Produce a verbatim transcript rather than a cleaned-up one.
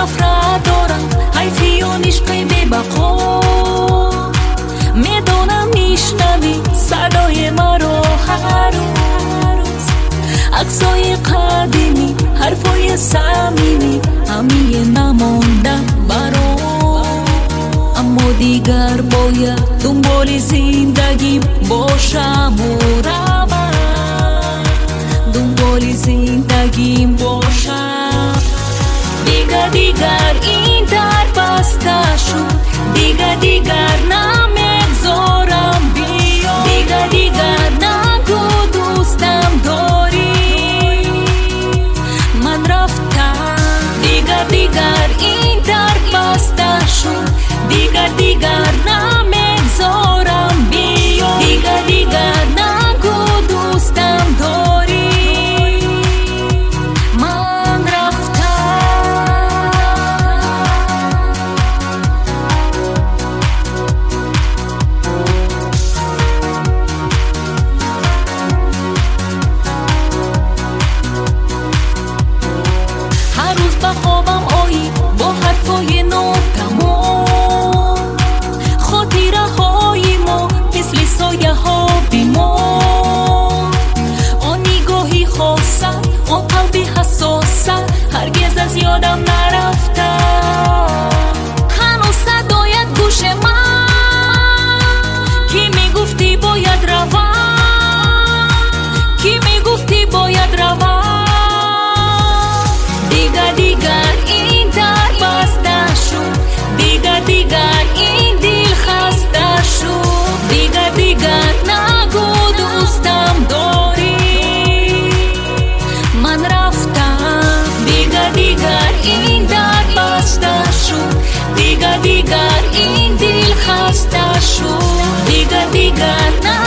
نفرت دارم، حیفی و عشقی بی بقا. میدونم میشنوی صدای مرا هر روز، عکسای قدیمی، حرفای صمیمی، همیه نماندم برام. اما دیگر باید دنبال زندگیم باشم و روم، دنبال زندگیم باشم. دیگر دیگر این در بسته شد، دیگر دیگر نمیگذارم بیا. دیگر دیگر نگو دوستم داری، من رفتم. دیگر دیگر این در بسته شد، دیگر دیگر نمیگذارم بیا. دیگر دیگر نگو دوستم داری، من رفتم. هر روز به خوابم آیی با حرفای نو تمام، خاطره های ما مثل سایه ها بیمار. آن نگاهی خاصه، آن قلبی حساسه، هرگز از یادم نرفته. هنوز صدایت گوش من، کی میگفتی باید روم، کی میگفتی باید روم. دیگر دیگر این در بسته شد، دیگر دیگر این دل خسته شد. دیگر دیگر نگو دوستم داری، من رفتم. دیگر دیگر این در بسته شد، دیگر دیگر این دل خسته شد. دیگر دیگر نگو